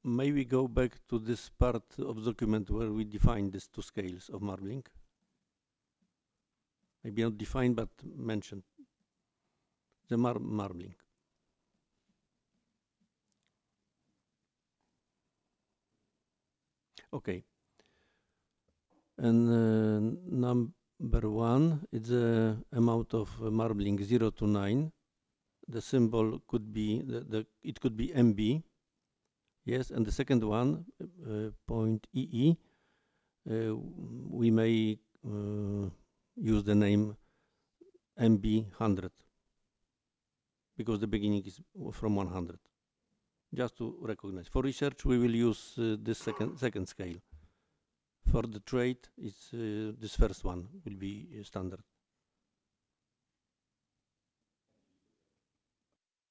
may we go back to this part of the document where we define these two scales of marbling? Maybe not defined, but mentioned. The marbling. Okay. And number one is the amount of marbling 0 to 9. The symbol could be it could be MB. Yes, and the second one, point EE, we may use the name MB100 because the beginning is from 100. Just to recognize. For research, we will use this second scale. For the trade, it's this first one will be standard.